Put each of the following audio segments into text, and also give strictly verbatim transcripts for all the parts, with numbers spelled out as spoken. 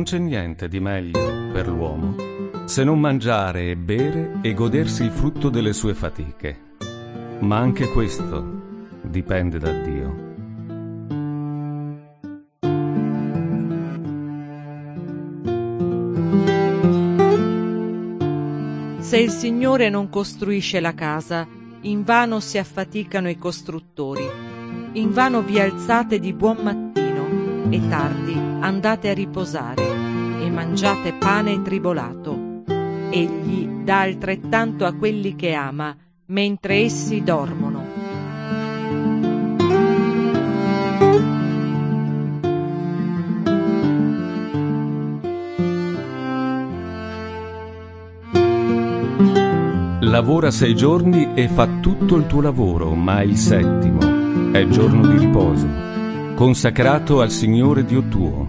Non c'è niente di meglio per l'uomo se non mangiare e bere e godersi il frutto delle sue fatiche. Ma anche questo dipende da Dio. Se il Signore non costruisce la casa, invano si affaticano i costruttori. Invano vi alzate di buon mattino e tardi andate a riposare e mangiate pane tribolato. Egli dà altrettanto a quelli che ama, mentre essi dormono. Lavora sei giorni e fa tutto il tuo lavoro, ma il settimo è giorno di riposo, consacrato al Signore Dio tuo.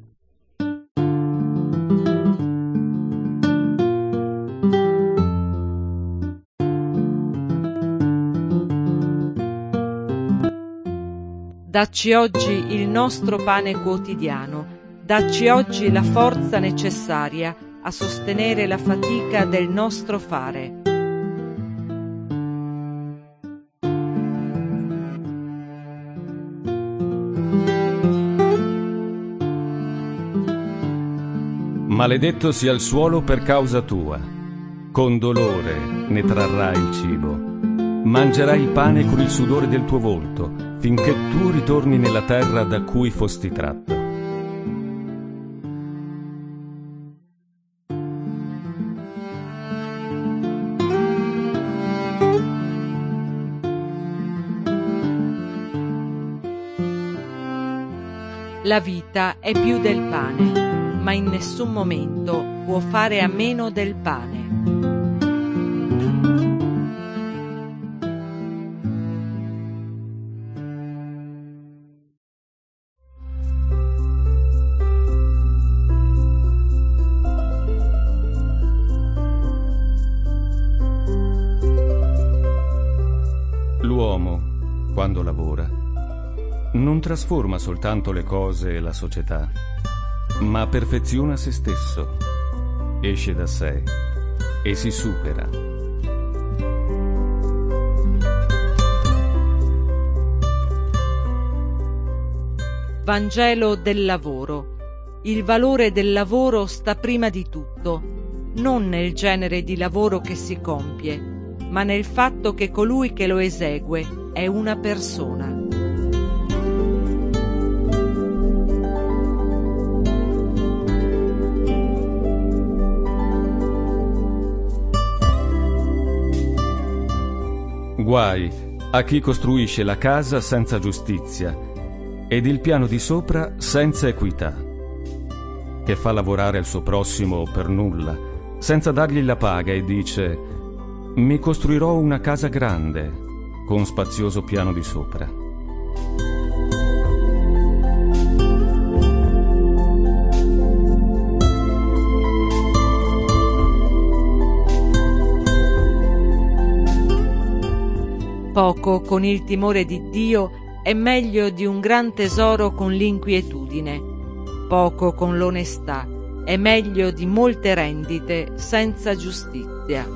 Dacci oggi il nostro pane quotidiano, dacci oggi la forza necessaria a sostenere la fatica del nostro fare. Maledetto sia il suolo per causa tua, con dolore ne trarrai il cibo. Mangerai il pane con il sudore del tuo volto, finché tu ritorni nella terra da cui fosti tratto. La vita è più del pane, ma in nessun momento può fare a meno del pane. L'uomo, quando lavora, non trasforma soltanto le cose e la società, ma perfeziona se stesso, esce da sé e si supera. Vangelo del lavoro. Il valore del lavoro sta prima di tutto, non nel genere di lavoro che si compie, ma nel fatto che colui che lo esegue è una persona. Guai a chi costruisce la casa senza giustizia ed il piano di sopra senza equità, che fa lavorare il suo prossimo per nulla, senza dargli la paga e dice: mi costruirò una casa grande, con spazioso piano di sopra. Poco con il timore di Dio è meglio di un gran tesoro con l'inquietudine. Poco con l'onestà è meglio di molte rendite senza giustizia.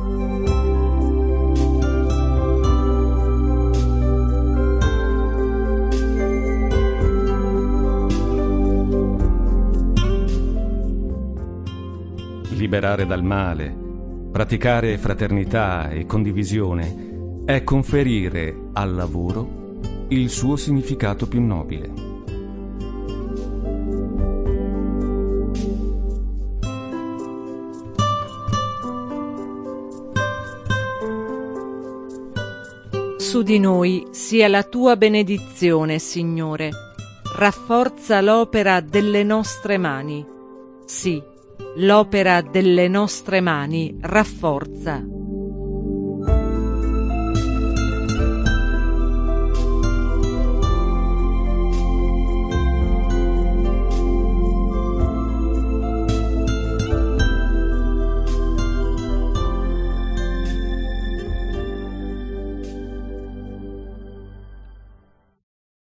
Liberare dal male, praticare fraternità e condivisione è conferire al lavoro il suo significato più nobile. Su di noi sia la tua benedizione, Signore. Rafforza l'opera delle nostre mani. Sì, l'opera delle nostre mani rafforza.